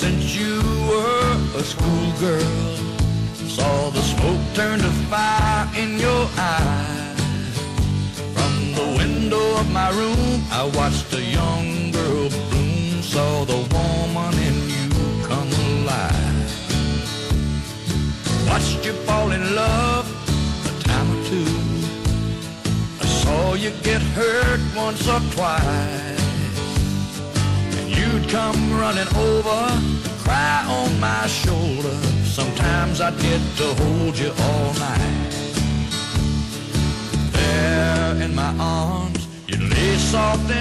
since you were a schoolgirl. Saw the smoke turn to fire in your eyes. From the window of my room, I watched a young girl bloom. Saw the woman in you come alive. Watched you fall in love a time or two. I saw you get hurt once or twice. And you'd come running over, cry on my shoulder. Sometimes I'd get to hold you all night. There in my arms, you'd lay soft